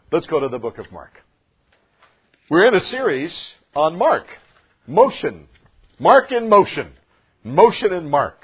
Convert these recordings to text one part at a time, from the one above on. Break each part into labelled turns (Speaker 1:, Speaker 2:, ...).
Speaker 1: Let's go to the book of Mark. We're in a series on Mark. Motion. Mark in motion. Motion in Mark.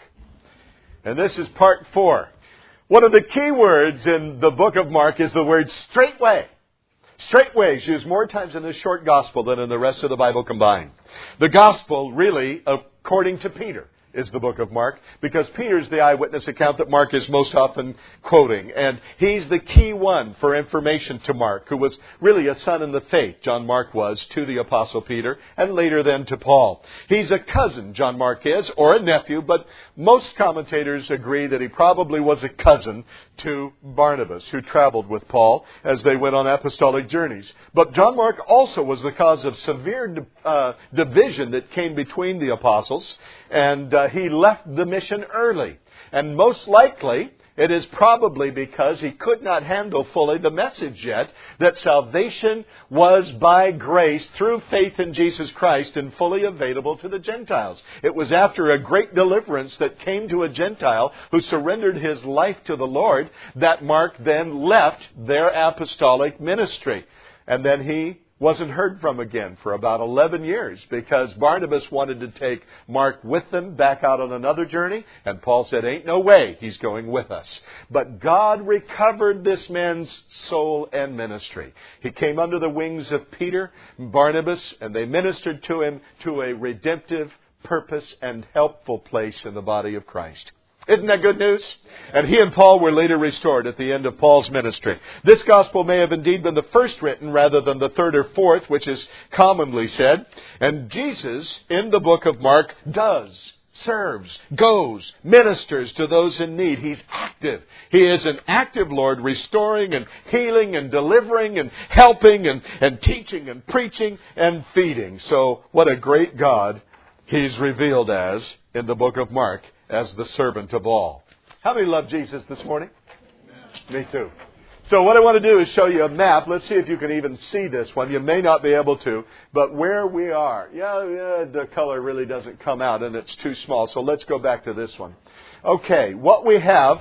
Speaker 1: And this is part 4. One of the key words in the book of Mark is the word straightway. Straightway is used more times in this short gospel than in the rest of the Bible combined. The gospel, really, according to Peter, is the book of Mark, because Peter's the eyewitness account that Mark is most often quoting. And he's the key one for information to Mark, who was really a son in the faith, John Mark was, to the Apostle Peter, and later then to Paul. He's a cousin, John Mark is, or a nephew, but most commentators agree that he probably was a cousin to Barnabas, who traveled with Paul as they went on apostolic journeys. But John Mark also was the cause of severe division that came between the apostles, and he left the mission early. And most likely, it is probably because he could not handle fully the message yet that salvation was by grace through faith in Jesus Christ and fully available to the Gentiles. It was after a great deliverance that came to a Gentile who surrendered his life to the Lord that Mark then left their apostolic ministry. And then he wasn't heard from again for about 11 years because Barnabas wanted to take Mark with them back out on another journey, and Paul said, ain't no way he's going with us. But God recovered this man's soul and ministry. He came under the wings of Peter and Barnabas, and they ministered to him to a redemptive purpose and helpful place in the body of Christ. Isn't that good news? And he and Paul were later restored at the end of Paul's ministry. This gospel may have indeed been the first written rather than the third or fourth, which is commonly said. And Jesus, in the book of Mark, does, serves, goes, ministers to those in need. He's active. He is an active Lord, restoring and healing and delivering and helping and teaching and preaching and feeding. So what a great God He's revealed as in the book of Mark, as the servant of all. How many love Jesus this morning? Amen. Me too. So what I want to do is show you a map. Let's see if you can even see this one. You may not be able to, but where we are. Yeah, the color really doesn't come out and it's too small. So let's go back to this one. Okay, what we have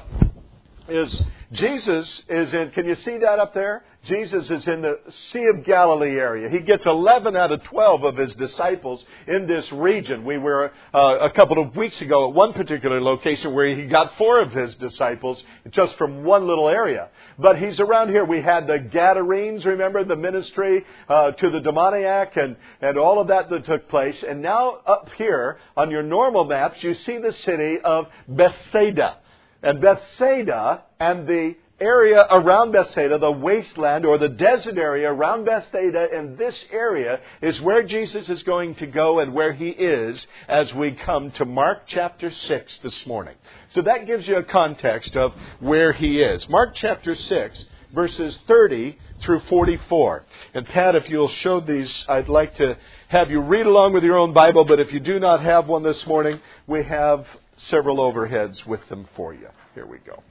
Speaker 1: is Jesus is in, can you see that up there? Jesus is in the Sea of Galilee area. He gets 11 out of 12 of His disciples in this region. We were a couple of weeks ago at one particular location where He got 4 of His disciples just from one little area. But He's around here. We had the Gadarenes, remember, the ministry to the demoniac and all of that took place. And now up here on your normal maps, you see the city of Bethsaida. And Bethsaida and the area around Bethsaida, the wasteland or the desert area around Bethsaida, and this area is where Jesus is going to go and where He is as we come to Mark chapter 6 this morning. So that gives you a context of where He is. Mark chapter 6, verses 30 through 44. And Pat, if you'll show these, I'd like to have you read along with your own Bible, but if you do not have one this morning, we have several overheads with them for you. Here we go.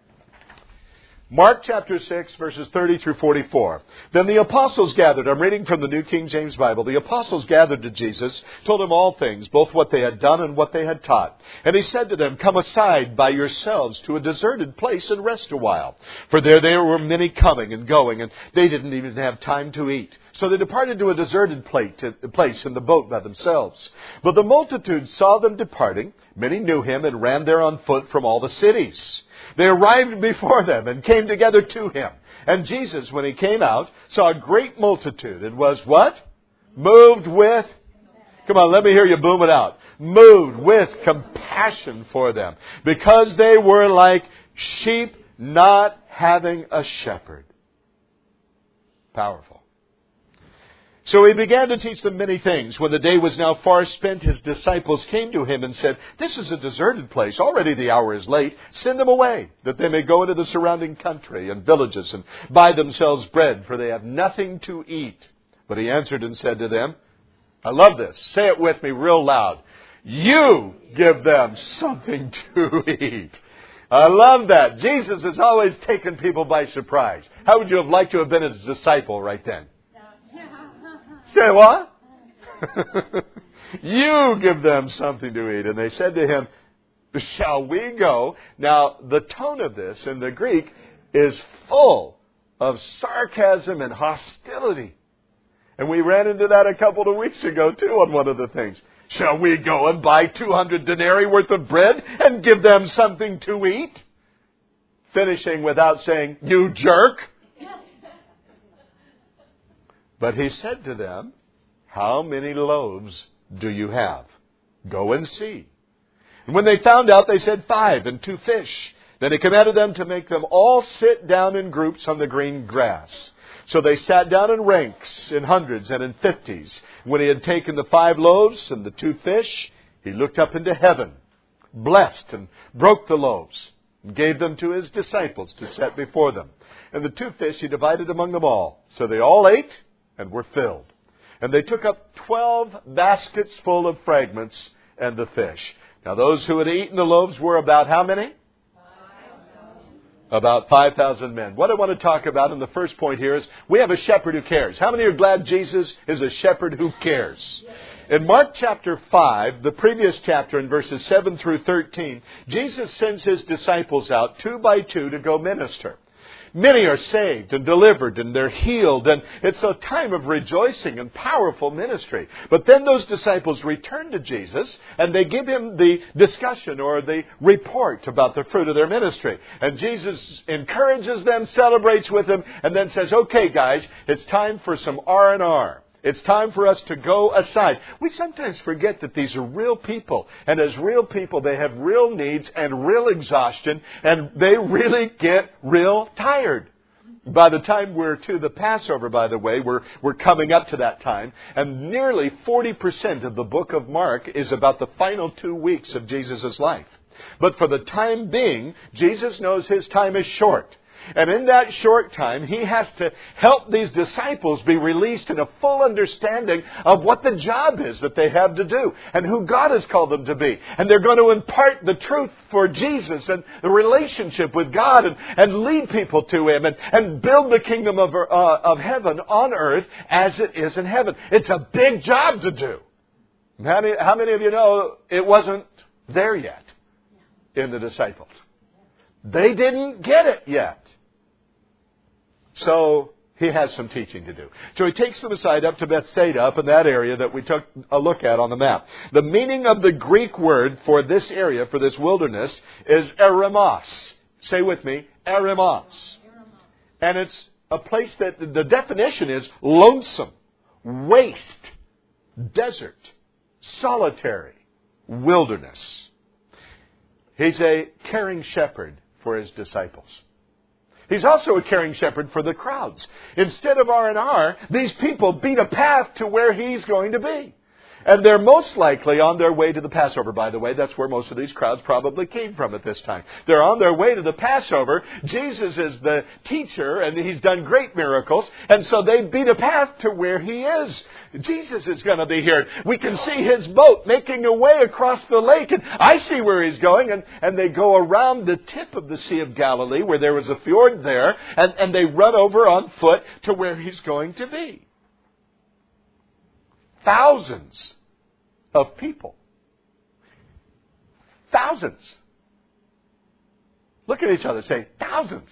Speaker 1: Mark chapter 6, verses 30 through 44. Then the apostles gathered. I'm reading from the New King James Bible. The apostles gathered to Jesus, told Him all things, both what they had done and what they had taught. And He said to them, come aside by yourselves to a deserted place and rest a while. For there were many coming and going, and they didn't even have time to eat. So they departed to a deserted place in the boat by themselves. But the multitude saw them departing. Many knew Him and ran there on foot from all the cities. They arrived before them and came together to Him. And Jesus, when He came out, saw a great multitude and was what? Moved with, come on, let me hear you boom it out. Moved with compassion for them, because they were like sheep not having a shepherd. Powerful. So He began to teach them many things. When the day was now far spent, His disciples came to Him and said, this is a deserted place. Already the hour is late. Send them away, that they may go into the surrounding country and villages and buy themselves bread, for they have nothing to eat. But He answered and said to them, I love this. Say it with me real loud. You give them something to eat. I love that. Jesus has always taken people by surprise. How would you have liked to have been His disciple right then? Say what? You give them something to eat. And they said to Him, shall we go? Now, the tone of this in the Greek is full of sarcasm and hostility. And we ran into that a couple of weeks ago, too, on one of the things. Shall we go and buy 200 denarii worth of bread and give them something to eat? Finishing without saying, you jerk. But he said to them, how many loaves do you have? Go and see. And when they found out, they said 5 and 2 fish. Then he commanded them to make them all sit down in groups on the green grass. So they sat down in ranks, in hundreds and in 50s. When he had taken the 5 loaves and the 2 fish, he looked up into heaven, blessed and broke the loaves, and gave them to his disciples to set before them. And the 2 fish he divided among them all. So they all ate and were filled. And they took up 12 baskets full of fragments and the fish. Now those who had eaten the loaves were about how many? About 5,000 men. What I want to talk about in the first point here is we have a shepherd who cares. How many are glad Jesus is a shepherd who cares? In Mark chapter 5, the previous chapter in verses 7 through 13, Jesus sends his disciples out 2 by 2 to go minister. Many are saved and delivered and they're healed, and it's a time of rejoicing and powerful ministry. But then those disciples return to Jesus and they give him the discussion or the report about the fruit of their ministry. And Jesus encourages them, celebrates with them, and then says, okay guys, it's time for some R&R. It's time for us to go aside. We sometimes forget that these are real people. And as real people, they have real needs and real exhaustion. And they really get real tired. By the time we're to the Passover, by the way, we're coming up to that time. And nearly 40% of the book of Mark is about the final 2 weeks of Jesus' life. But for the time being, Jesus knows his time is short. And in that short time, he has to help these disciples be released in a full understanding of what the job is that they have to do and who God has called them to be. And they're going to impart the truth for Jesus and the relationship with God and lead people to him and build the kingdom of heaven on earth as it is in heaven. It's a big job to do. How many of you know it wasn't there yet in the disciples? They didn't get it yet. So he has some teaching to do. So he takes them aside up to Bethsaida, up in that area that we took a look at on the map. The meaning of the Greek word for this area, for this wilderness, is eremos. Say with me, eremos. And it's a place that the definition is lonesome, waste, desert, solitary, wilderness. He's a caring shepherd for his disciples. He's also a caring shepherd for the crowds. Instead of R&R, these people beat a path to where he's going to be. And they're most likely on their way to the Passover, by the way. That's where most of these crowds probably came from at this time. They're on their way to the Passover. Jesus is the teacher, and he's done great miracles. And so they beat a path to where he is. Jesus is going to be here. We can see his boat making a way across the lake. And I see where he's going. And they go around the tip of the Sea of Galilee, where there was a fjord there. And they run over on foot to where he's going to be. Thousands of people. Thousands. Look at each other. Say, thousands.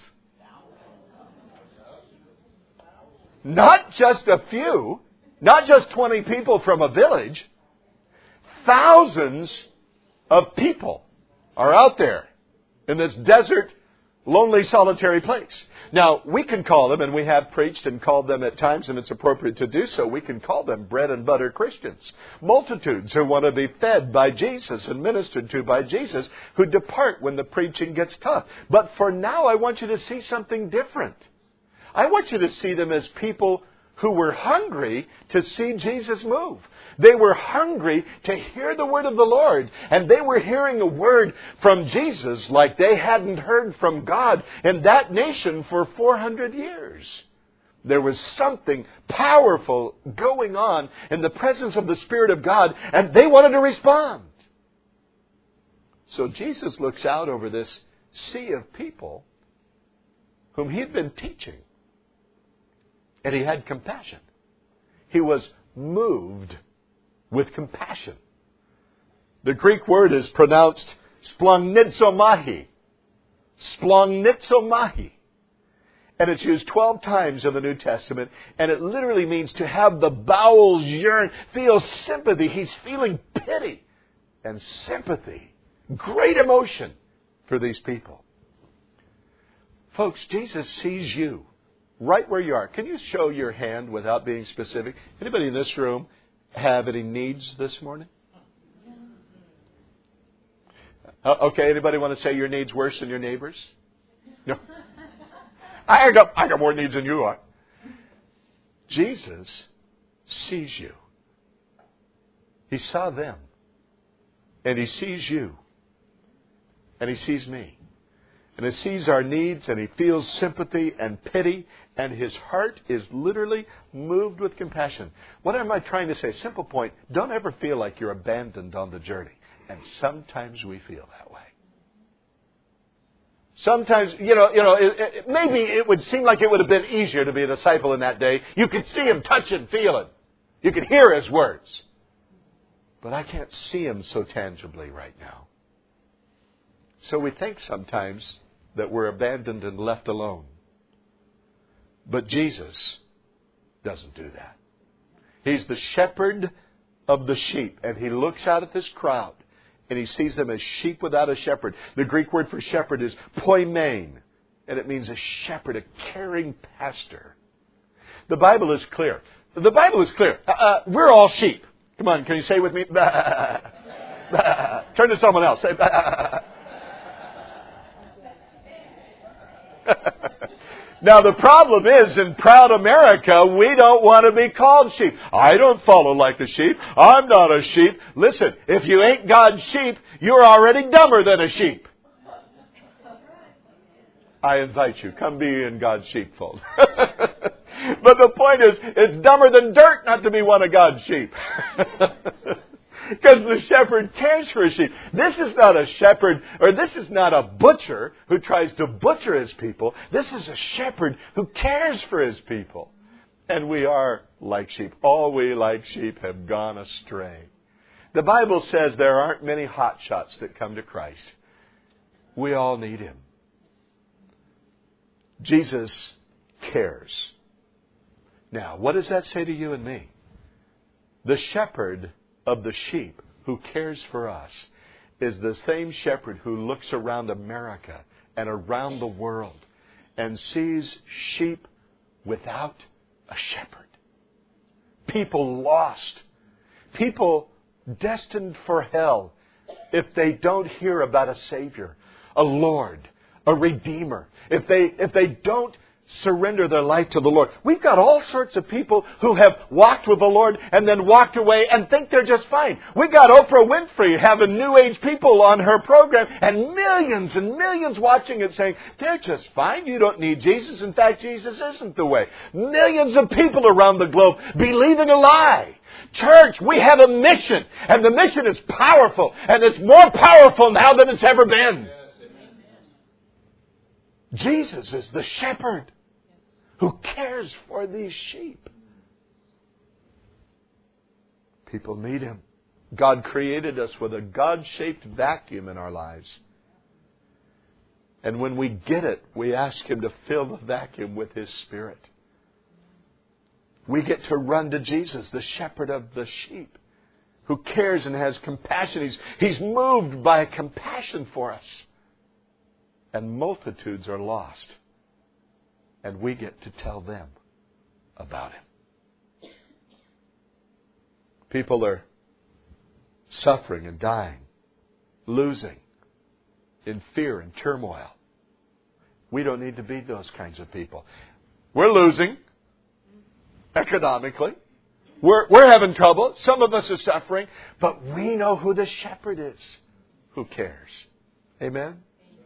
Speaker 1: Not just a few. Not just 20 people from a village. Thousands of people are out there in this desert, lonely, solitary place. Now, we can call them, and we have preached and called them at times, and it's appropriate to do so, we can call them bread and butter Christians. Multitudes who want to be fed by Jesus and ministered to by Jesus, who depart when the preaching gets tough. But for now, I want you to see something different. I want you to see them as people who were hungry to see Jesus move. They were hungry to hear the word of the Lord. And they were hearing a word from Jesus like they hadn't heard from God in that nation for 400 years. There was something powerful going on in the presence of the Spirit of God, and they wanted to respond. So Jesus looks out over this sea of people whom he had been teaching. And he had compassion. He was moved with compassion. The Greek word is pronounced splongnitzomahi. Splongnitzomahi. And it's used 12 times in the New Testament. And it literally means to have the bowels yearn, feel sympathy. He's feeling pity and sympathy. Great emotion for these people. Folks, Jesus sees you right where you are. Can you show your hand without being specific? Anybody in this room have any needs this morning? Okay, anybody want to say your needs worse than your neighbors? No. I got more needs than you are. Jesus sees you. He saw them. And He sees you. And He sees me. And He sees our needs, and He feels sympathy and pity, and His heart is literally moved with compassion. What am I trying to say? Simple point. Don't ever feel like you're abandoned on the journey. And sometimes we feel that way. Sometimes, maybe it would seem like it would have been easier to be a disciple in that day. You could see Him, touch Him, feel Him. You could hear His words. But I can't see Him so tangibly right now. So we think sometimes that we're abandoned and left alone. But Jesus doesn't do that. He's the shepherd of the sheep. And He looks out at this crowd. And He sees them as sheep without a shepherd. The Greek word for shepherd is poimen. And it means a shepherd, a caring pastor. The Bible is clear. The Bible is clear. We're all sheep. Come on, can you say with me? Bah, bah. Turn to someone else. Say, bah. Now the problem is, in proud America, we don't want to be called sheep. I don't follow like the sheep. I'm not a sheep. Listen, if you ain't God's sheep, you're already dumber than a sheep. I invite you, come be in God's sheepfold. But the point is, it's dumber than dirt not to be one of God's sheep. Because the shepherd cares for his sheep. This is not a shepherd, or this is not a butcher who tries to butcher his people. This is a shepherd who cares for his people. And we are like sheep. All we like sheep have gone astray. The Bible says there aren't many hotshots that come to Christ. We all need Him. Jesus cares. Now, what does that say to you and me? The shepherd of the sheep who cares for us is the same shepherd who looks around America and around the world and sees sheep without a shepherd. People lost. People destined for hell if they don't hear about a Savior, a Lord, a Redeemer. If they don't surrender their life to the Lord. We've got all sorts of people who have walked with the Lord and then walked away and think they're just fine. We got Oprah Winfrey having New Age people on her program and millions watching it saying, they're just fine. You don't need Jesus. In fact, Jesus isn't the way. Millions of people around the globe believing a lie. Church, we have a mission, and the mission is powerful, and it's more powerful now than it's ever been. Jesus is the shepherd who cares for these sheep. People need Him. God created us with a God-shaped vacuum in our lives. And when we get it, we ask Him to fill the vacuum with His Spirit. We get to run to Jesus, the shepherd of the sheep, who cares and has compassion. He's moved by compassion for us. And multitudes are lost. And we get to tell them about Him. People are suffering and dying, losing, in fear and turmoil. We don't need to be those kinds of people. We're losing economically. We're having trouble. Some of us are suffering. But we know who the shepherd is who cares. Amen?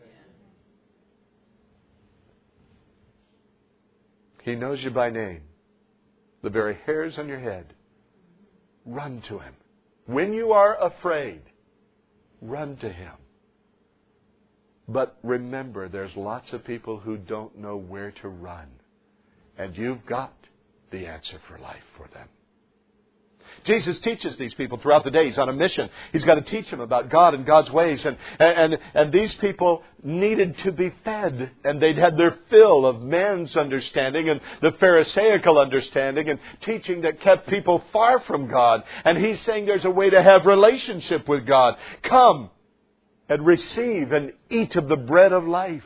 Speaker 1: He knows you by name. The very hairs on your head. Run to Him. When you are afraid, run to Him. But remember, there's lots of people who don't know where to run. And you've got the answer for life for them. Jesus teaches these people throughout the day. He's on a mission. He's got to teach them about God and God's ways. And these people needed to be fed. And they'd had their fill of man's understanding and the Pharisaical understanding and teaching that kept people far from God. And He's saying there's a way to have relationship with God. Come and receive and eat of the bread of life.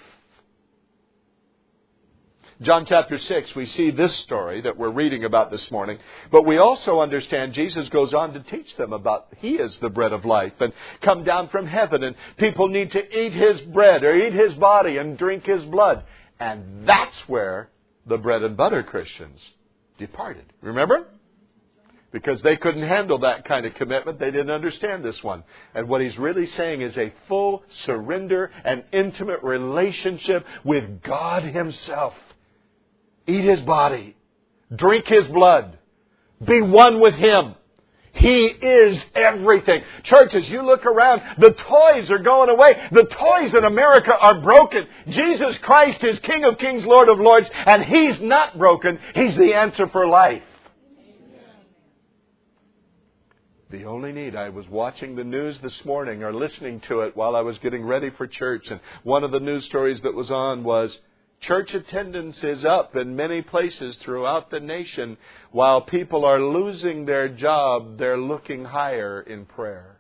Speaker 1: John chapter 6, we see this story that we're reading about this morning. But we also understand Jesus goes on to teach them about He is the bread of life and come down from heaven. And people need to eat His bread or eat His body and drink His blood. And that's where the bread and butter Christians departed. Remember? Because they couldn't handle that kind of commitment. They didn't understand this one. And what He's really saying is a full surrender and intimate relationship with God Himself. Eat His body. Drink His blood. Be one with Him. He is everything. Church, as you look around, the toys are going away. The toys in America are broken. Jesus Christ is King of Kings, Lord of Lords, and He's not broken. He's the answer for life. The only need, I was watching the news this morning or listening to it while I was getting ready for church, and one of the news stories that was on was church attendance is up in many places throughout the nation. While people are losing their job, they're looking higher in prayer.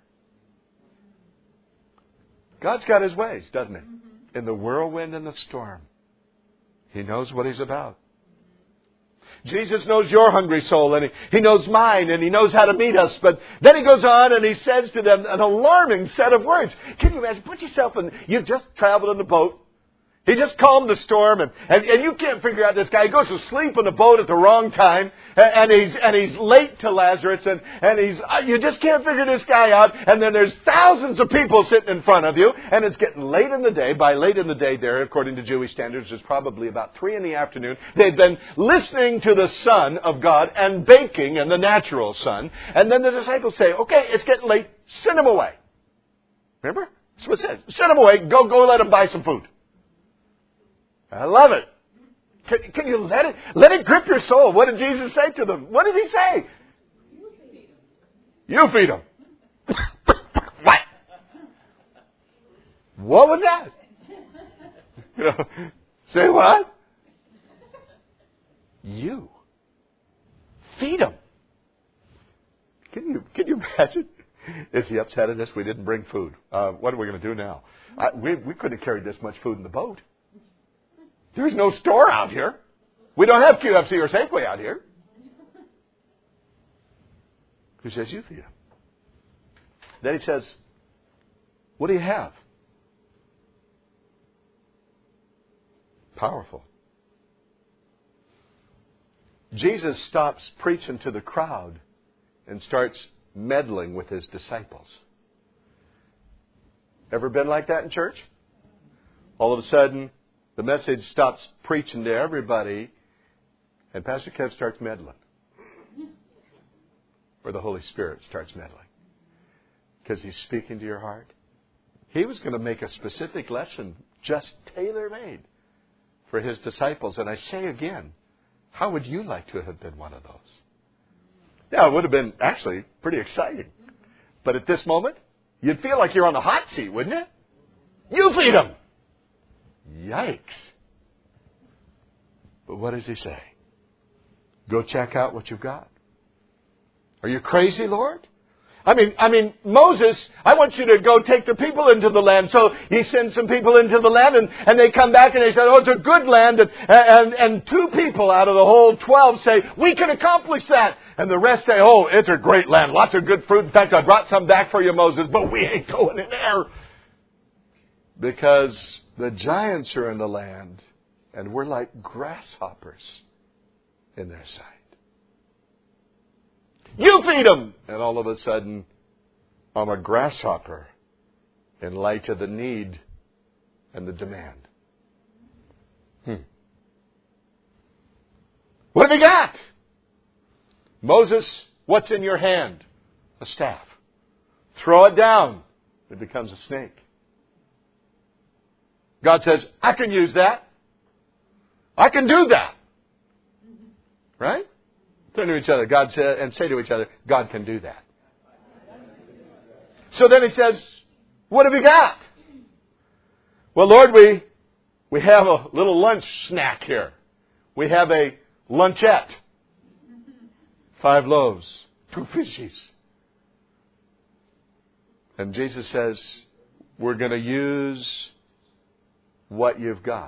Speaker 1: God's got His ways, doesn't He? In the whirlwind and the storm. He knows what He's about. Jesus knows your hungry soul, and He knows mine, and He knows how to meet us. But then He goes on and He says to them an alarming set of words. Can you imagine? Put yourself in, you've just traveled in the boat. He just calmed the storm, and you can't figure out this guy. He goes to sleep on the boat at the wrong time, and he's late to Lazarus, and you just can't figure this guy out. And then there's thousands of people sitting in front of you, and it's getting late in the day. By late in the day there, according to Jewish standards, it's probably about 3 p.m. They've been listening to the Son of God and baking in the natural sun. And then the disciples say, okay, it's getting late. Send him away. Remember? That's what it says. Send him away. Go let him buy some food. I love it. Can you let it grip your soul? What did Jesus say to them? What did He say? You feed them. What? What was that? Say what? You feed them. Can you imagine? Is He upset at us? We didn't bring food. What are we going to do now? We couldn't have carried this much food in the boat. There's no store out here. We don't have QFC or Safeway out here. He says, you feed them. Then He says, what do you have? Powerful. Jesus stops preaching to the crowd and starts meddling with His disciples. Ever been like that in church? All of a sudden, the message stops preaching to everybody, and Pastor Kev starts meddling. Or the Holy Spirit starts meddling. Because He's speaking to your heart. He was going to make a specific lesson just tailor-made for His disciples. And I say again, how would you like to have been one of those? Yeah, it would have been actually pretty exciting. But at this moment, you'd feel like you're on the hot seat, wouldn't you? You feed them. Yikes. But what does He say? Go check out what you've got. Are you crazy, Lord? I mean, Moses, I want you to go take the people into the land. So He sends some people into the land, and they come back and they said, oh, it's a good land. And 2 people out of the whole 12 say, we can accomplish that. And the rest say, oh, it's a great land. Lots of good fruit. In fact, I brought some back for you, Moses, but we ain't going in there. Because the giants are in the land, and we're like grasshoppers in their sight. You feed them! And all of a sudden, I'm a grasshopper in light of the need and the demand. What have you got? Moses, what's in your hand? A staff. Throw it down. It becomes a snake. God says, I can use that. I can do that. Right? Turn to each other, God said, and say to each other, God can do that. So then he says, what have you got? Well, Lord, we have a little lunch snack here. We have a lunchette. 5 loaves, 2 fishes. And Jesus says, we're going to use what you've got.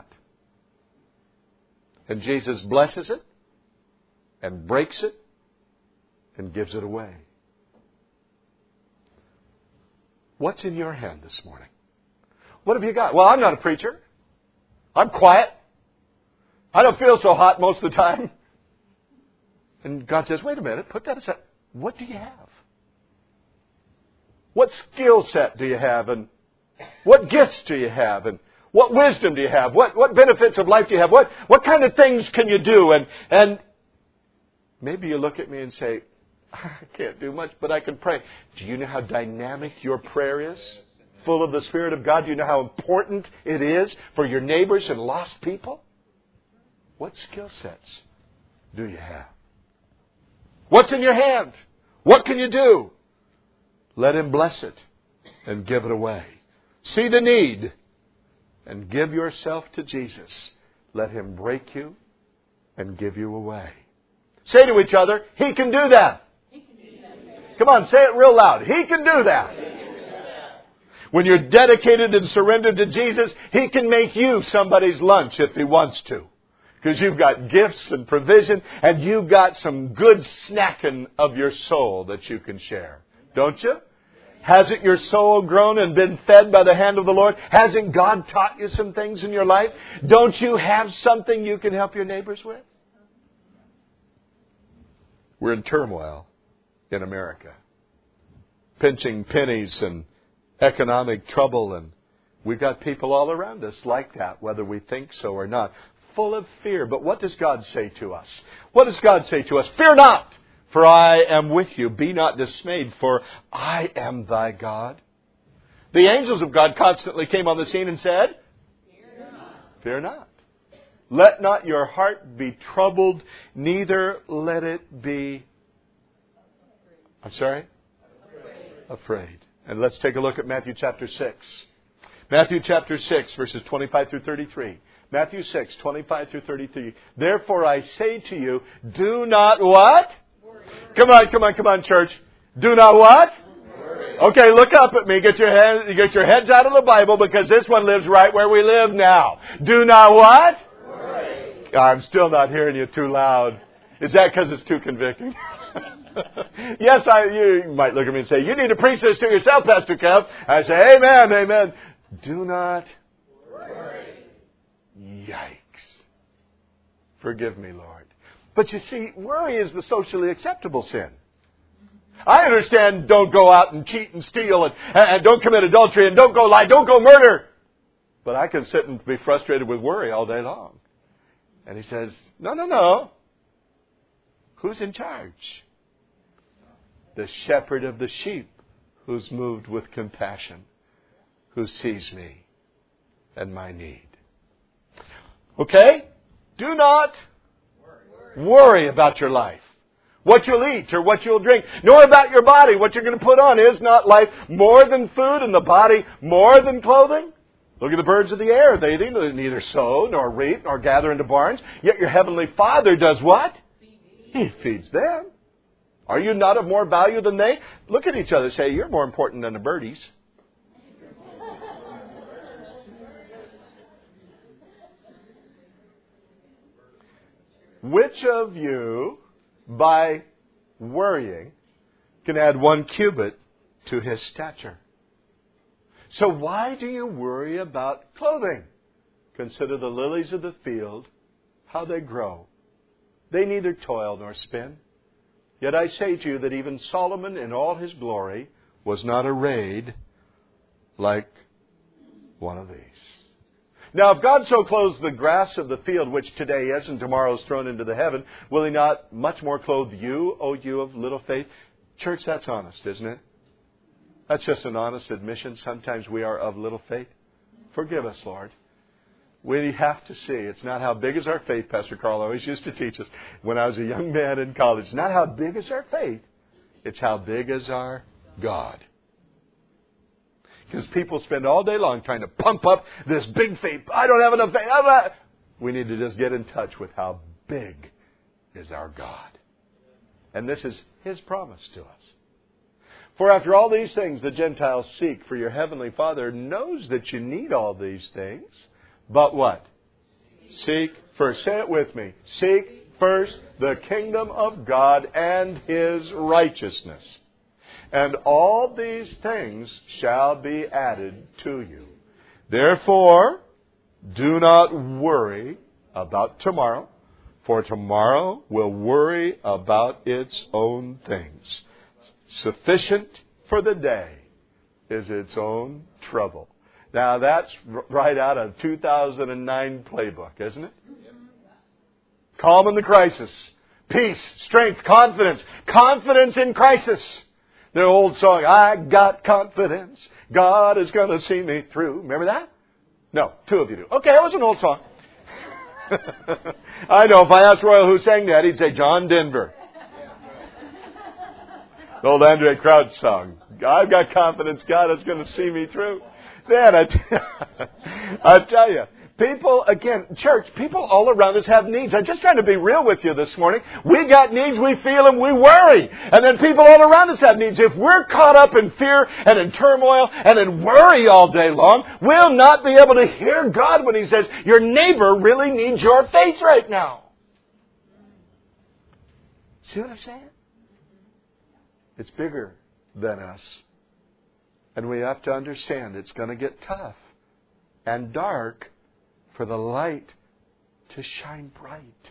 Speaker 1: And Jesus blesses it and breaks it and gives it away. What's in your hand this morning? What have you got? Well, I'm not a preacher. I'm quiet. I don't feel so hot most of the time. And God says, wait a minute, put that aside. What do you have? What skill set do you have? And what gifts do you have? And what wisdom do you have? What benefits of life do you have? What kind of things can you do? And maybe you look at me and say, I can't do much, but I can pray. Do you know how dynamic your prayer is? Full of the Spirit of God. Do you know how important it is for your neighbors and lost people? What skill sets do you have? What's in your hand? What can you do? Let Him bless it and give it away. See the need and give yourself to Jesus. Let Him break you and give you away. Say to each other, He can do that. Come on, say it real loud. He can do that. When you're dedicated and surrendered to Jesus, He can make you somebody's lunch if He wants to. Because you've got gifts and provision, and you've got some good snacking of your soul that you can share. Don't you? Hasn't your soul grown and been fed by the hand of the Lord? Hasn't God taught you some things in your life? Don't you have something you can help your neighbors with? We're in turmoil in America. Pinching pennies and economic trouble, and we've got people all around us like that, whether we think so or not, full of fear. But what does God say to us? What does God say to us? Fear not, for I am with you. Be not dismayed, for I am thy God. The angels of God constantly came on the scene and said, Fear not. Fear not. Let not your heart be troubled, neither let it be afraid. And let's take a look at Matthew chapter 6. Matthew chapter 6, verses 25 through 33. Matthew 6, 25 through 33. Therefore I say to you, do not what? Worry. Come on, church. Do not what? Worry. Okay, look up at me. Get your heads out of the Bible, because this one lives right where we live now. Do not what? Worry. I'm still not hearing you too loud. Is that because it's too convicting? Yes, you might look at me and say, you need to preach this to yourself, Pastor Kev. I say, amen, amen. Do not worry. Yikes. Forgive me, Lord. But you see, worry is the socially acceptable sin. I understand don't go out and cheat and steal and don't commit adultery and don't go lie, don't go murder. But I can sit and be frustrated with worry all day long. And He says, no. Who's in charge? The shepherd of the sheep, who's moved with compassion, who sees me and my need. Okay? Do not worry about your life, what you'll eat or what you'll drink, nor about your body, what you're going to put on. Is not life more than food, and the body more than clothing? Look at the birds of the air. They neither sow nor reap nor gather into barns, yet your heavenly Father does what? He feeds them. Are you not of more value than they? Look at each other and say, you're more important than the birdies. Which of you, by worrying, can add 1 cubit to his stature? So why do you worry about clothing? Consider the lilies of the field, how they grow. They neither toil nor spin. Yet I say to you that even Solomon in all his glory was not arrayed like one of these. Now, if God so clothes the grass of the field, which today is and tomorrow is thrown into the heaven, will He not much more clothe you, O you of little faith? Church, that's honest, isn't it? That's just an honest admission. Sometimes we are of little faith. Forgive us, Lord. We have to see. It's not how big is our faith, Pastor Carl always used to teach us when I was a young man in college. It's not how big is our faith. It's how big is our God. Because people spend all day long trying to pump up this big faith. I don't have enough faith. We need to just get in touch with how big is our God. And this is His promise to us. For after all these things the Gentiles seek, for your heavenly Father knows that you need all these things. But what? Seek first. Say it with me. Seek first the kingdom of God and His righteousness. And all these things shall be added to you. Therefore, do not worry about tomorrow, for tomorrow will worry about its own things. Sufficient for the day is its own trouble. Now that's right out of 2009 playbook, isn't it? Calm in the crisis. Peace, strength, confidence. Confidence in crisis. The old song, I got confidence. God is going to see me through. Remember that? No, two of you do. Okay, that was an old song. I know if I asked Royal who sang that, he'd say John Denver. The old Andre Crouch song. I've got confidence God is going to see me through. Man, I tell you, people, again, church, people all around us have needs. I'm just trying to be real with you this morning. We got needs, we feel them, we worry. And then people all around us have needs. If we're caught up in fear and in turmoil and in worry all day long, we'll not be able to hear God when He says, your neighbor really needs your faith right now. See what I'm saying? It's bigger than us. And we have to understand it's going to get tough and dark for the light to shine bright.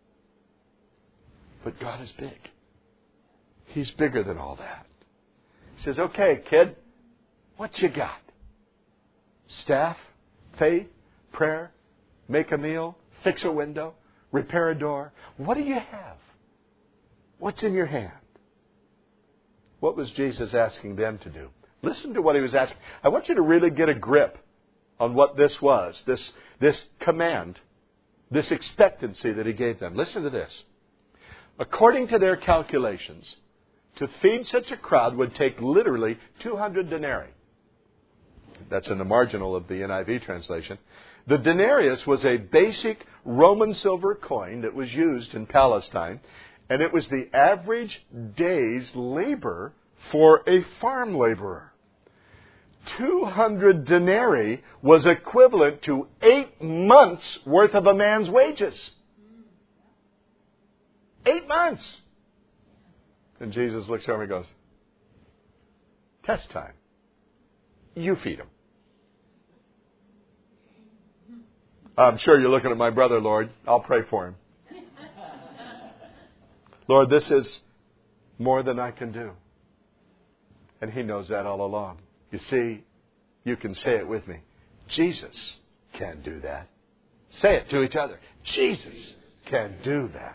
Speaker 1: But God is big. He's bigger than all that. He says, okay, kid, what you got? Staff, faith, prayer, make a meal, fix a window, repair a door. What do you have? What's in your hand? What was Jesus asking them to do? Listen to what He was asking. I want you to really get a grip on what this was, this command, this expectancy that He gave them. Listen to this. According to their calculations, to feed such a crowd would take literally 200 denarii. That's in the marginal of the NIV translation. The denarius was a basic Roman silver coin that was used in Palestine, and it was the average day's labor for a farm laborer. 200 denarii was equivalent to 8 months' worth of a man's wages. 8 months. And Jesus looks over and goes, test time. You feed them. I'm sure you're looking at my brother, Lord. I'll pray for him. Lord, this is more than I can do. And He knows that all along. You see, you can say it with me. Jesus can do that. Say it to each other. Jesus can do that.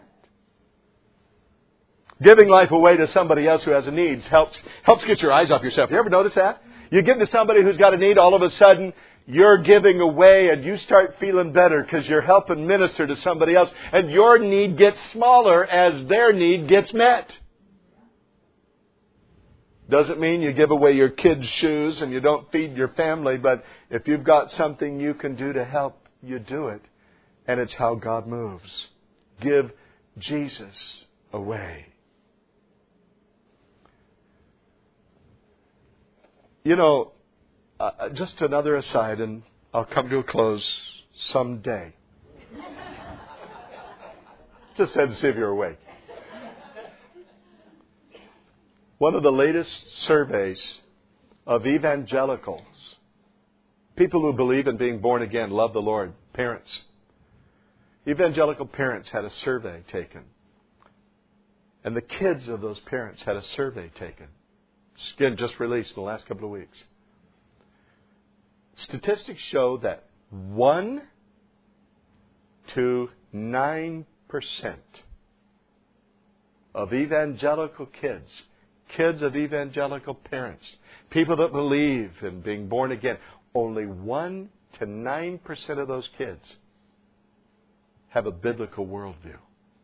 Speaker 1: Giving life away to somebody else who has a need helps get your eyes off yourself. You ever notice that? You give to somebody who's got a need, all of a sudden you're giving away and you start feeling better because you're helping minister to somebody else, and your need gets smaller as their need gets met. Doesn't mean you give away your kids' shoes and you don't feed your family, but if you've got something you can do to help, you do it. And it's how God moves. Give Jesus away. You know, just another aside, and I'll come to a close someday. Just said to see if you're awake. One of the latest surveys of evangelicals, people who believe in being born again, love the Lord, parents. Evangelical parents had a survey taken. And the kids of those parents had a survey taken. Again, just released in the last couple of weeks. Statistics show that 1 to 9% of evangelical kids of evangelical parents, people that believe in being born again, only 1 can 9% of those kids have a biblical worldview?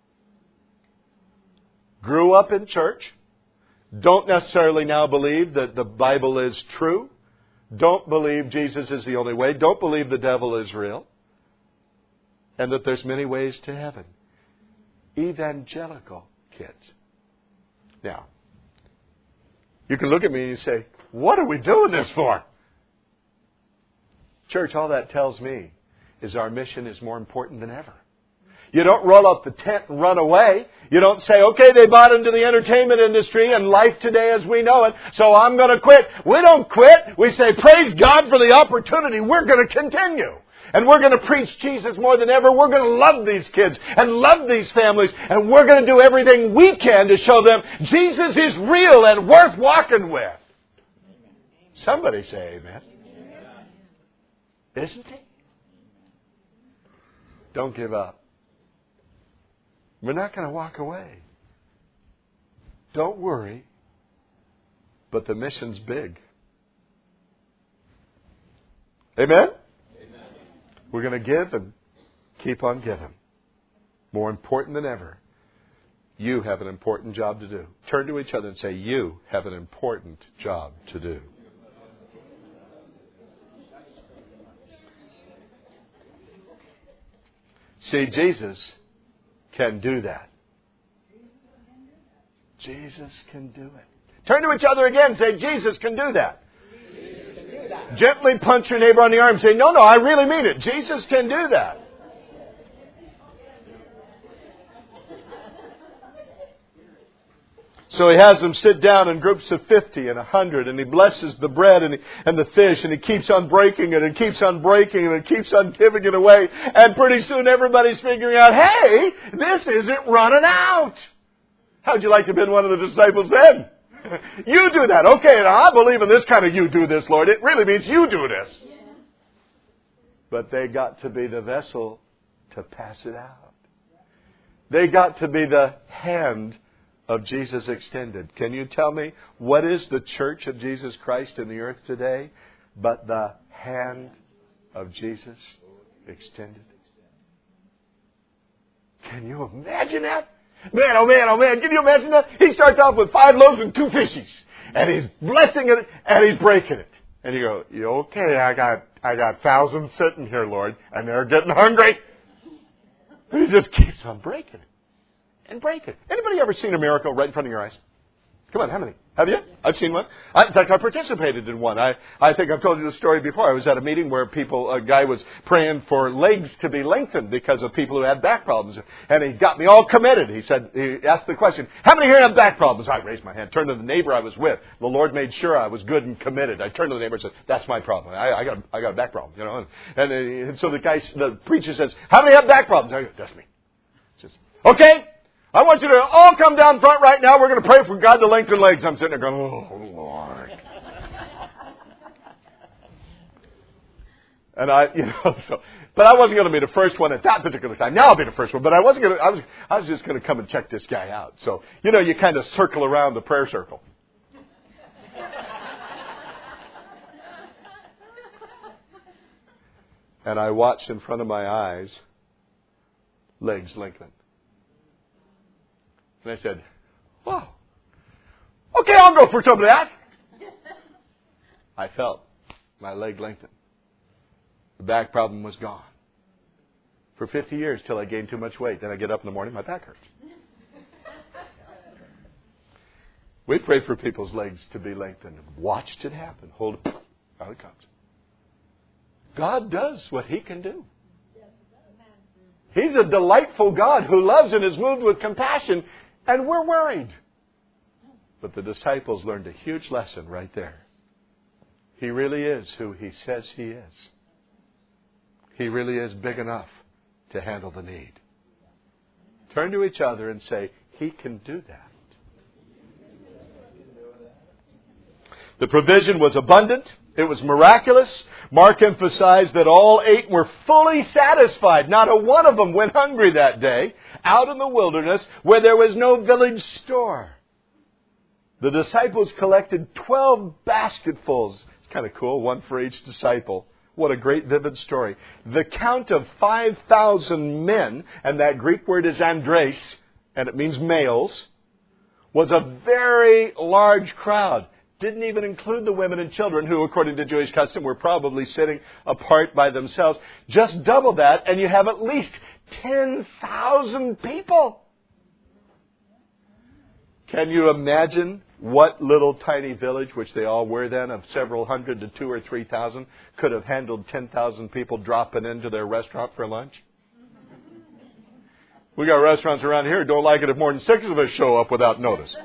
Speaker 1: Grew up in church, don't necessarily now believe that the Bible is true, don't believe Jesus is the only way, don't believe the devil is real, and that there's many ways to heaven. Evangelical kids. Now, you can look at me and you say, what are we doing this for? Church, all that tells me is our mission is more important than ever. You don't roll up the tent and run away. You don't say, okay, they bought into the entertainment industry and life today as we know it, so I'm going to quit. We don't quit. We say, praise God for the opportunity. We're going to continue. And we're going to preach Jesus more than ever. We're going to love these kids and love these families. And we're going to do everything we can to show them Jesus is real and worth walking with. Somebody say amen. Isn't he? Don't give up. We're not going to walk away. Don't worry. But the mission's big. Amen? We're going to give and keep on giving. More important than ever, you have an important job to do. Turn to each other and say, you have an important job to do. See, Jesus can do that. Jesus can do it. Turn to each other again and say, Jesus can do that. Gently punch your neighbor on the arm and say, no, I really mean it. Jesus can do that. So he has them sit down in groups of 50 and 100, and he blesses the bread and the fish, and he keeps on breaking it and keeps on breaking it and keeps on giving it away. And pretty soon everybody's figuring out, hey, this isn't running out. How'd you like to have been one of the disciples then? You do that. Okay, now I believe in this kind of you do this, Lord. It really means you do this. But they got to be the vessel to pass it out. They got to be the hand of Jesus extended. Can you tell me what is the church of Jesus Christ in the earth today but the hand of Jesus extended? Can you imagine that? Man, oh man, can you imagine that? He starts off with 5 loaves and 2 fishes. And he's blessing it and he's breaking it. And you go, you okay, I got thousands sitting here, Lord, and they're getting hungry. And he just keeps on breaking it. And break it. Anybody ever seen a miracle right in front of your eyes? Come on, how many? Have you? I've seen one. In fact, I participated in one. I think I've told you the story before. I was at a meeting where a guy was praying for legs to be lengthened because of people who had back problems. And he got me all committed. He asked the question, how many here have back problems? I raised my hand, turned to the neighbor I was with. The Lord made sure I was good and committed. I turned to the neighbor and said, that's my problem. I got a back problem, you know. And so the preacher says, how many have back problems? I go, that's me. He says, okay. I want you to all come down front right now. We're going to pray for God to lengthen legs. I'm sitting there going, oh, Lord. And but I wasn't going to be the first one at that particular time. Now I'll be the first one. But I was just going to come and check this guy out. So, you kind of circle around the prayer circle. And I watched in front of my eyes, legs lengthen. And I said, wow, okay, I'll go for some of that. I felt my leg lengthen. The back problem was gone. For 50 years till I gained too much weight. Then I get up in the morning, my back hurts. We prayed for people's legs to be lengthened. Watched it happen. Hold it. Out it comes. God does what He can do. He's a delightful God who loves and is moved with compassion. And we're worried. But the disciples learned a huge lesson right there. He really is who He says He is. He really is big enough to handle the need. Turn to each other and say, He can do that. The provision was abundant. It was miraculous. Mark emphasized that all 8 were fully satisfied. Not a one of them went hungry that day, out in the wilderness where there was no village store. The disciples collected 12 basketfuls. It's kind of cool, one for each disciple, What a great, vivid story. The count of 5,000 men, and that Greek word is andres, and it means males, was a very large crowd. Didn't even include the women and children who, according to Jewish custom, were probably sitting apart by themselves. Just double that, and you have at least 10,000 people. Can you imagine what little tiny village, which they all were then, of several hundred to 2,000 or 3,000, could have handled 10,000 people dropping into their restaurant for lunch? We got restaurants around here who don't like it if more than 6 of us show up without notice.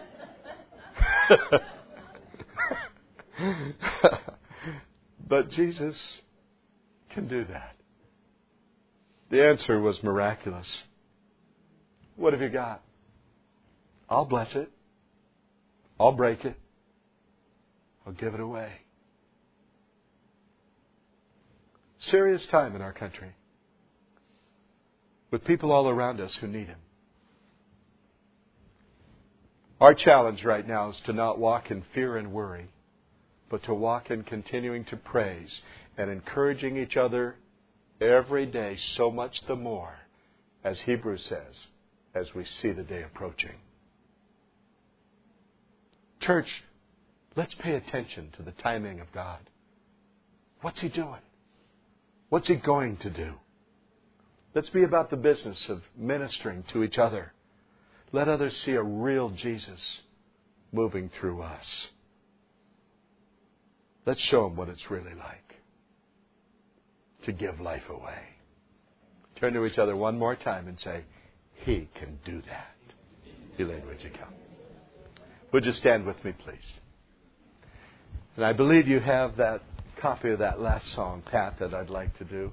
Speaker 1: But Jesus can do that. The answer was miraculous. What have you got? I'll bless it. I'll break it. I'll give it away. Serious time in our country, with people all around us who need Him. Our challenge right now is to not walk in fear and worry, but to walk in continuing to praise and encouraging each other every day, so much the more, as Hebrews says, as we see the day approaching. Church, let's pay attention to the timing of God. What's He doing? What's He going to do? Let's be about the business of ministering to each other. Let others see a real Jesus moving through us. Let's show them what it's really like to give life away. Turn to each other one more time and say, He can do that. Elaine, would you come? Would you stand with me, please? And I believe you have that copy of that last song, Pat, that I'd like to do.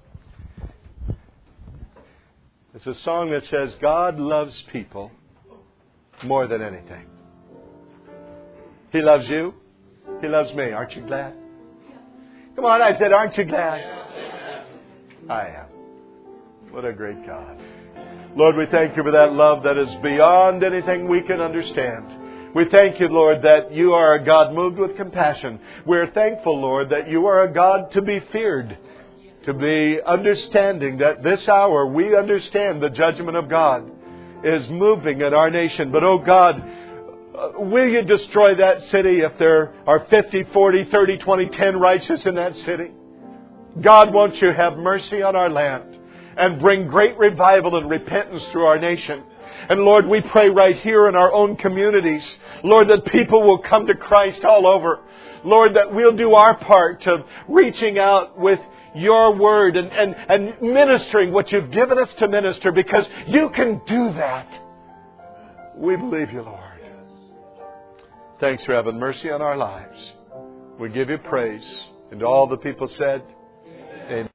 Speaker 1: It's a song that says, God loves people more than anything. He loves you. He loves me. Aren't you glad? Come on, I said, aren't you glad? I am. What a great God. Lord, we thank You for that love that is beyond anything we can understand. We thank You, Lord, that You are a God moved with compassion. We're thankful, Lord, that You are a God to be feared, to be understanding that this hour we understand the judgment of God is moving in our nation. But, oh God, will You destroy that city if there are 50, 40, 30, 20, 10 righteous in that city? God, won't You have mercy on our land and bring great revival and repentance through our nation? And Lord, we pray right here in our own communities, Lord, that people will come to Christ all over. Lord, that we'll do our part of reaching out with Your Word and ministering what You've given us to minister, because You can do that. We believe You, Lord. Thanks for having mercy on our lives. We give You praise. And all the people said, Amen.